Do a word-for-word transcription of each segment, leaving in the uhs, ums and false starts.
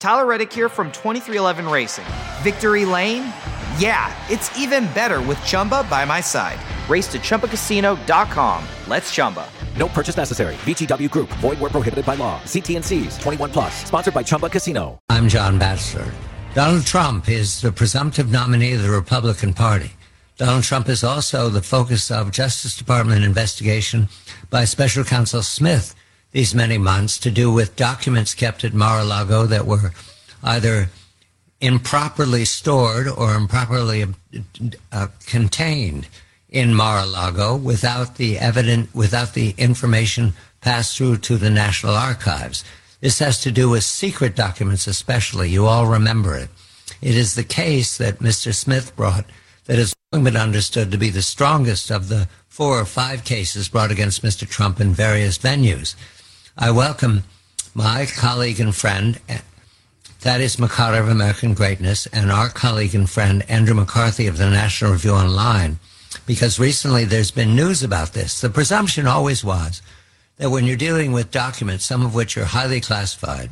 Tyler Reddick here from twenty-three eleven Racing. Victory Lane? Yeah, it's even better with Chumba by my side. Race to Chumba Casino dot com. Let's Chumba. No purchase necessary. V G W Group. Void where prohibited by law. See T and C's. twenty-one plus. Sponsored by Chumba Casino. I'm John Batchelor. Donald Trump is the presumptive nominee of the Republican Party. Donald Trump is also the focus of Justice Department investigation by Special Counsel Smith these many months to do with documents kept at Mar-a-Lago that were either improperly stored or improperly uh, contained in Mar-a-Lago without the evident, without the information passed through to the National Archives. This has to do with secret documents especially. You all remember it. It is the case that Mister Smith brought that has long been understood to be the strongest of the four or five cases brought against Mister Trump in various venues. I welcome my colleague and friend, Thaddeus McCarter of American Greatness, and our colleague and friend, Andrew McCarthy of the National Review Online, because recently there's been news about this. The presumption always was that when you're dealing with documents, some of which are highly classified,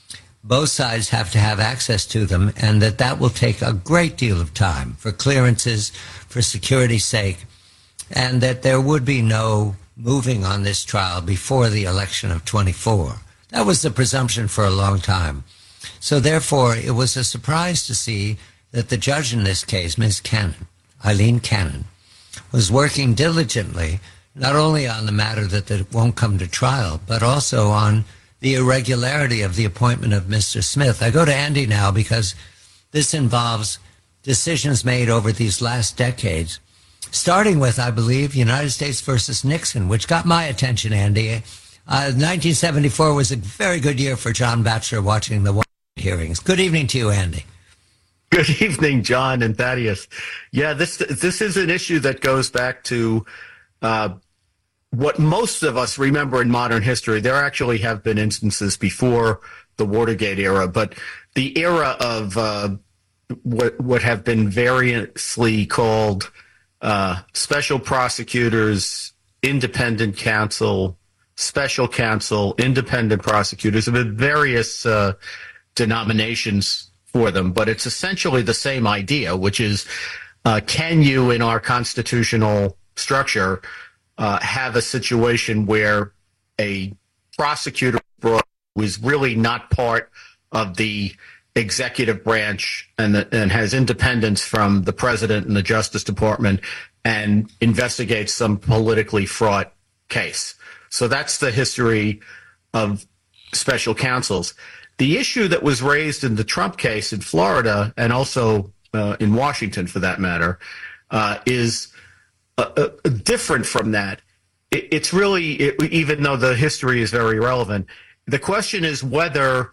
both sides have to have access to them, and that that will take a great deal of time for clearances, for security's sake, and that there would be no moving on this trial before the election of twenty-four. That was the presumption for a long time. So therefore, it was a surprise to see that the judge in this case, Miz Cannon, Eileen Cannon, was working diligently not only on the matter that it won't come to trial, but also on the irregularity of the appointment of Mister Smith. I go to Andy now because this involves decisions made over these last decades, starting with, I believe, United States versus Nixon, which got my attention, Andy. Uh, nineteen seventy-four was a very good year for John Batchelor watching the hearings. Good evening to you, Andy. Good evening, John and Thaddeus. Yeah, this this is an issue that goes back to uh, what most of us remember in modern history. There actually have been instances before the Watergate era, but the era of uh, what what have been variously called uh, special prosecutors, independent counsel, special counsel, independent prosecutors, have been various uh, denominations for them, but it's essentially the same idea, which is, uh, can you, in our constitutional structure, uh, have a situation where a prosecutor who is really not part of the executive branch and, the, and has independence from the president and the Justice Department and investigates some politically fraught case? So that's the history of special counsels. The issue that was raised in the Trump case in Florida, and also uh, in Washington for that matter, uh, is uh, uh, different from that. It, it's really, it, even though the history is very relevant, the question is whether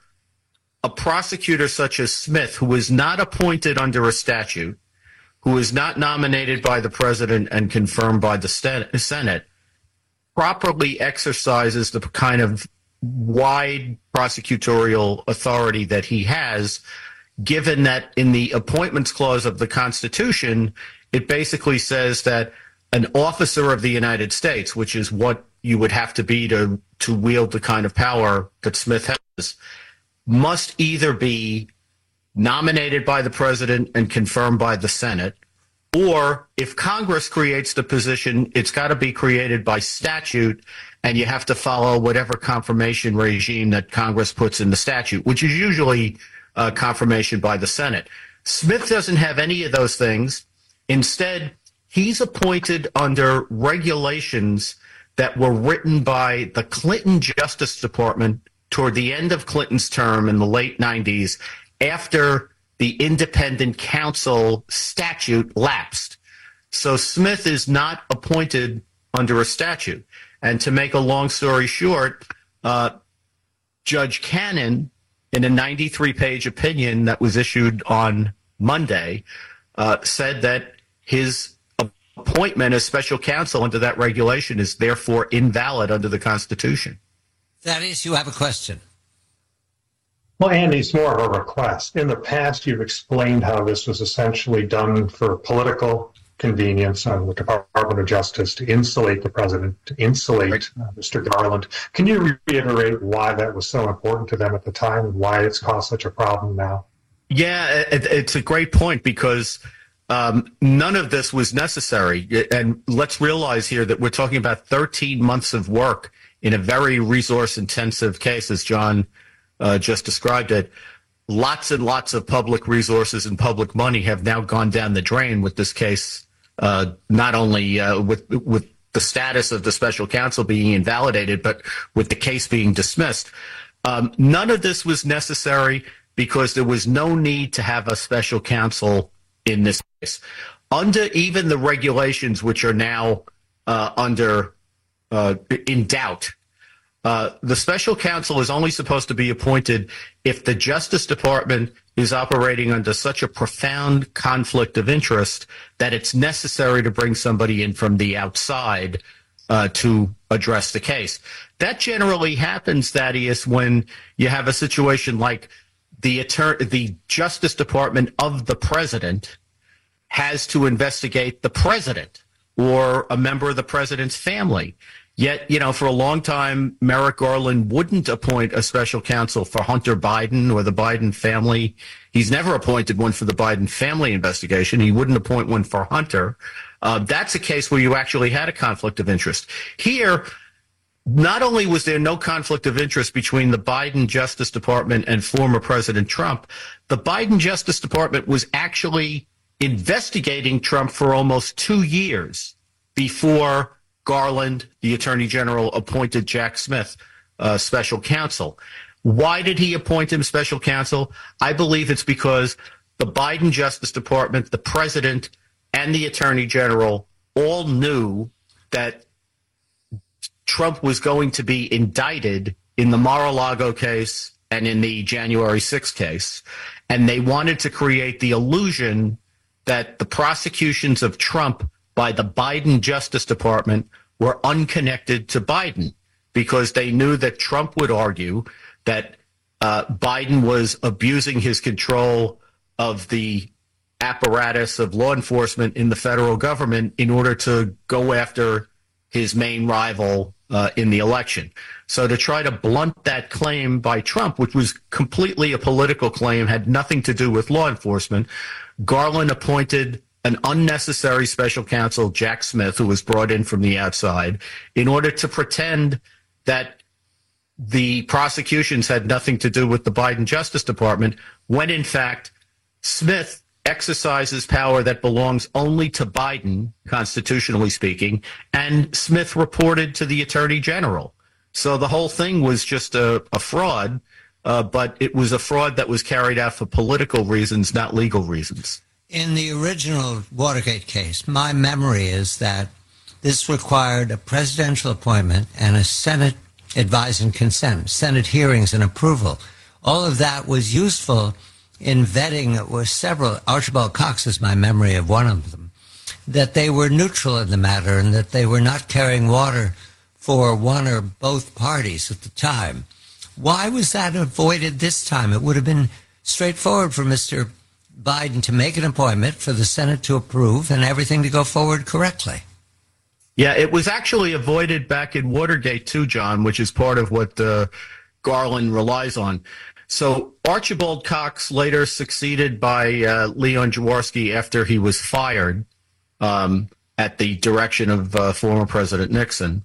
a prosecutor such as Smith, who was not appointed under a statute, who is not nominated by the president and confirmed by the Senate, properly exercises the kind of wide prosecutorial authority that he has, given that in the appointments clause of the Constitution, it basically says that an officer of the United States, which is what you would have to be to, to wield the kind of power that Smith has, must either be nominated by the president and confirmed by the Senate, or if Congress creates the position, it's got to be created by statute, and you have to follow whatever confirmation regime that Congress puts in the statute, which is usually uh, confirmation by the Senate. Smith doesn't have any of those things. Instead, he's appointed under regulations that were written by the Clinton Justice Department toward the end of Clinton's term in the late nineties, after the independent counsel statute lapsed. So Smith is not appointed under a statute. And to make a long story short, uh, Judge Cannon, in a ninety-three page opinion that was issued on Monday, uh, said that his appointment as special counsel under that regulation is therefore invalid under the Constitution. That is, you have a question. Well, Andy, it's more of a request. In the past, you've explained how this was essentially done for political convenience on the Department of Justice to insulate the president, to insulate right. uh, Mister Garland. Can you reiterate why that was so important to them at the time and why it's caused such a problem now? Yeah, it, it's a great point because um, none of this was necessary. And let's realize here that we're talking about thirteen months of work in a very resource-intensive case, as John uh, just described it. Lots and lots of public resources and public money have now gone down the drain with this case, uh, not only uh, with with the status of the special counsel being invalidated, but with the case being dismissed. Um, none of this was necessary because there was no need to have a special counsel in this case. Under even the regulations, which are now uh, under uh, in doubt, Uh, the special counsel is only supposed to be appointed if the Justice Department is operating under such a profound conflict of interest that it's necessary to bring somebody in from the outside uh, to address the case. That generally happens, Thaddeus, when you have a situation like the attorney, the Justice Department of the president has to investigate the president or a member of the president's family. Yet, you know, for a long time, Merrick Garland wouldn't appoint a special counsel for Hunter Biden or the Biden family. He's never appointed one for the Biden family investigation. He wouldn't appoint one for Hunter. Uh, that's a case where you actually had a conflict of interest. Here, not only was there no conflict of interest between the Biden Justice Department and former President Trump, the Biden Justice Department was actually investigating Trump for almost two years before Garland, the Attorney General, appointed Jack Smith uh, special counsel. Why did he appoint him special counsel? I believe it's because the Biden Justice Department, the president, and the Attorney General all knew that Trump was going to be indicted in the Mar-a-Lago case and in the January sixth case. And they wanted to create the illusion that the prosecutions of Trump by the Biden Justice Department were unconnected to Biden because they knew that Trump would argue that uh, Biden was abusing his control of the apparatus of law enforcement in the federal government in order to go after his main rival uh, in the election. So to try to blunt that claim by Trump, which was completely a political claim, had nothing to do with law enforcement, Garland appointed an unnecessary special counsel, Jack Smith, who was brought in from the outside, in order to pretend that the prosecutions had nothing to do with the Biden Justice Department, when in fact Smith exercises power that belongs only to Biden, constitutionally speaking, and Smith reported to the Attorney General. So the whole thing was just a, a fraud, uh, but it was a fraud that was carried out for political reasons, not legal reasons. In the original Watergate case, my memory is that this required a presidential appointment and a Senate advise and consent, Senate hearings and approval. All of that was useful in vetting. It was several, Archibald Cox is my memory of one of them, that they were neutral in the matter and that they were not carrying water for one or both parties at the time. Why was that avoided this time? It would have been straightforward for Mister Biden to make an appointment, for the Senate to approve, and everything to go forward correctly. Yeah, it was actually avoided back in Watergate too, John, which is part of what uh, Garland relies on. So Archibald Cox, later succeeded by uh, Leon Jaworski after he was fired um, at the direction of uh, former President Nixon.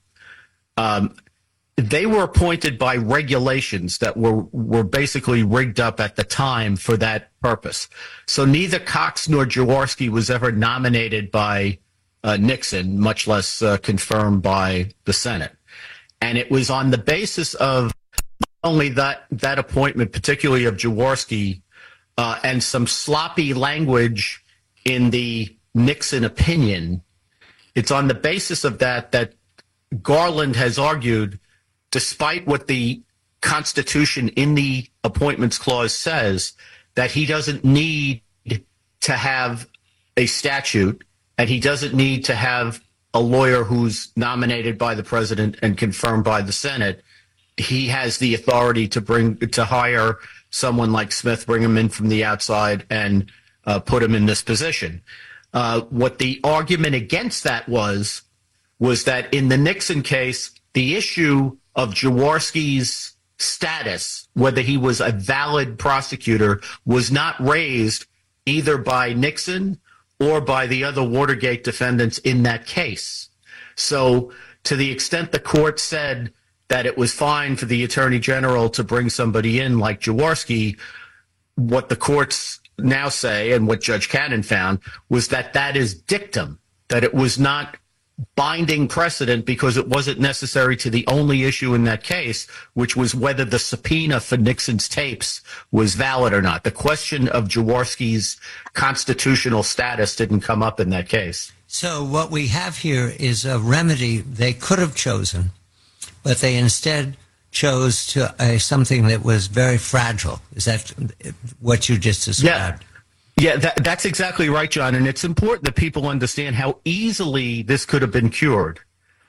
Um, They were appointed by regulations that were, were basically rigged up at the time for that purpose. So neither Cox nor Jaworski was ever nominated by uh, Nixon, much less uh, confirmed by the Senate. And it was on the basis of not only that, that appointment, particularly of Jaworski, uh, and some sloppy language in the Nixon opinion, it's on the basis of that that Garland has argued, despite what the Constitution in the Appointments Clause says, that he doesn't need to have a statute and he doesn't need to have a lawyer who's nominated by the president and confirmed by the Senate. He has the authority to bring to hire someone like Smith, bring him in from the outside, and uh, put him in this position. Uh, what the argument against that was, was that in the Nixon case, the issue of Jaworski's status, whether he was a valid prosecutor, was not raised either by Nixon or by the other Watergate defendants in that case. So to the extent the court said that it was fine for the attorney general to bring somebody in like Jaworski, what the courts now say and what Judge Cannon found was that that is dictum, that it was not binding precedent because it wasn't necessary to the only issue in that case, which was whether the subpoena for Nixon's tapes was valid or not. The question of Jaworski's constitutional status didn't come up in that case. So what we have here is a remedy they could have chosen, but they instead chose to uh, something that was very fragile. Is that what you just described? Yeah. Yeah, that, that's exactly right, John. And it's important that people understand how easily this could have been cured.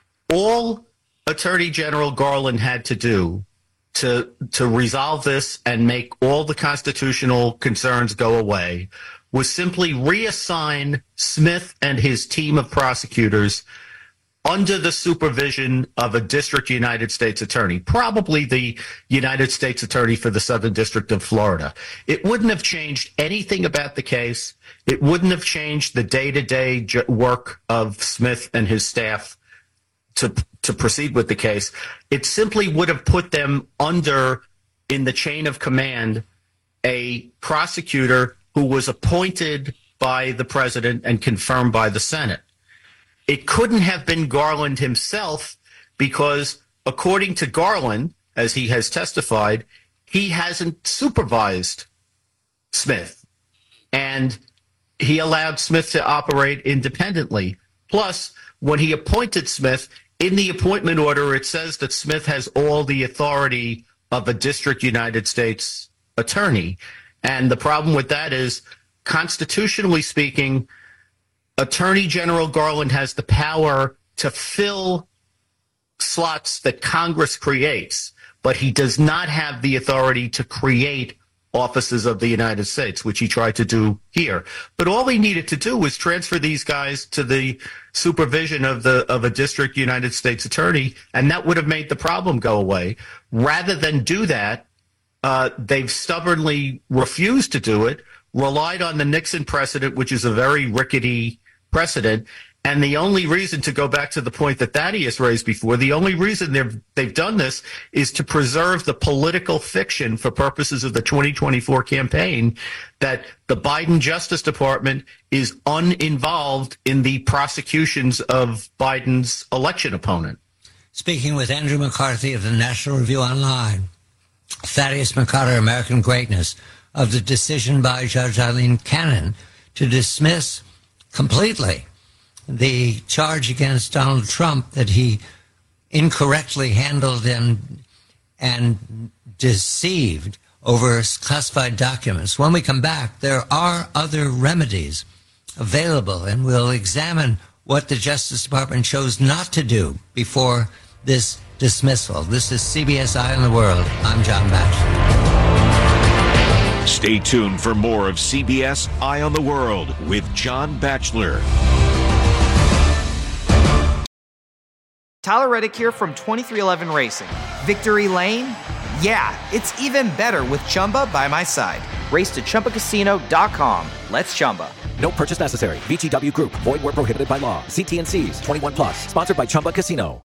All Attorney General Garland had to do to to resolve this and make all the constitutional concerns go away was simply reassign Smith and his team of prosecutors under the supervision of a district United States attorney, probably the United States attorney for the Southern District of Florida. It wouldn't have changed anything about the case. It wouldn't have changed the day-to-day work of Smith and his staff to to proceed with the case. It simply would have put them under, in the chain of command, a prosecutor who was appointed by the president and confirmed by the Senate. It couldn't have been Garland himself because, according to Garland, as he has testified, he hasn't supervised Smith. And he allowed Smith to operate independently. Plus, when he appointed Smith, in the appointment order, it says that Smith has all the authority of a district United States attorney. And the problem with that is, constitutionally speaking, Attorney General Garland has the power to fill slots that Congress creates, but he does not have the authority to create offices of the United States, which he tried to do here. But all he needed to do was transfer these guys to the supervision of the of a district United States attorney, and that would have made the problem go away. Rather than do that, uh, they've stubbornly refused to do it, relied on the Nixon precedent, which is a very rickety precedent. And the only reason, to go back to the point that Thaddeus raised before, the only reason they've they've done this is to preserve the political fiction for purposes of the twenty twenty-four campaign that the Biden Justice Department is uninvolved in the prosecutions of Biden's election opponent. Speaking with Andrew McCarthy of the National Review Online, Thaddeus McCarter, American Greatness, of the decision by Judge Eileen Cannon to dismiss completely the charge against Donald Trump that he incorrectly handled and and deceived over classified documents. When we come back, there are other remedies available, and we'll examine what the Justice Department chose not to do before this dismissal. This is C B S Eye on the World. I'm John Batchelor. Stay tuned for more of C B S Eye on the World with John Batchelor. Tyler Reddick here from twenty-three eleven Racing. Victory Lane? Yeah, it's even better with Chumba by my side. Race to Chumba Casino dot com. Let's Chumba. No purchase necessary. V G W Group. Void where prohibited by law. See T N Cs. twenty-one plus. Sponsored by Chumba Casino.